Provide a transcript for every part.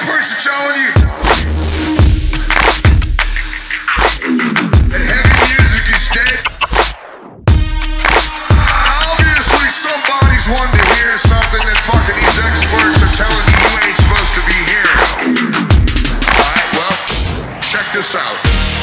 experts are telling you that heavy music is dead. Obviously, somebody's wanting to hear something that fucking these experts are telling you ain't supposed to be hearing. Alright, well, check this out.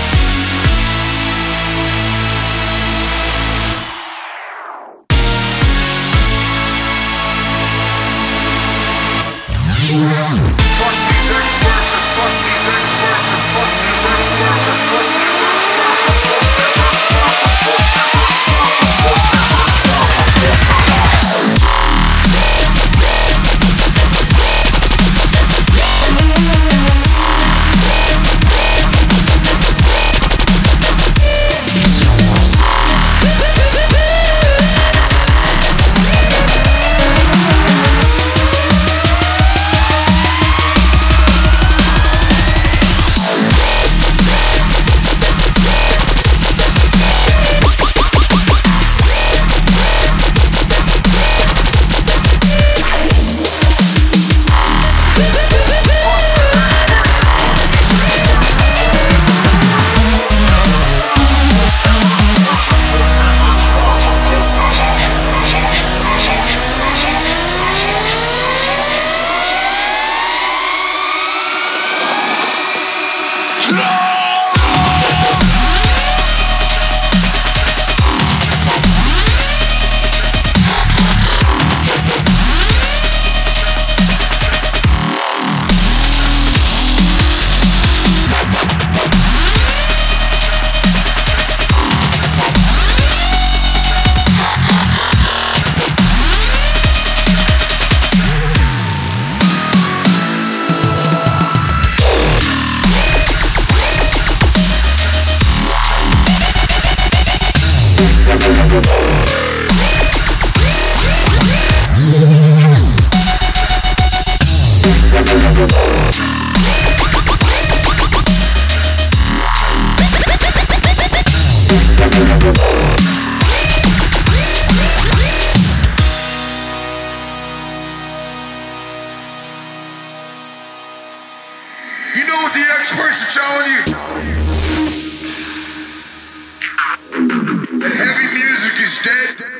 Fuck these experts and fuck these experts and fuck these experts and fuck these experts and fuck these experts and fuck these experts and fuck these You know what the experts are telling you? That heavy music is dead.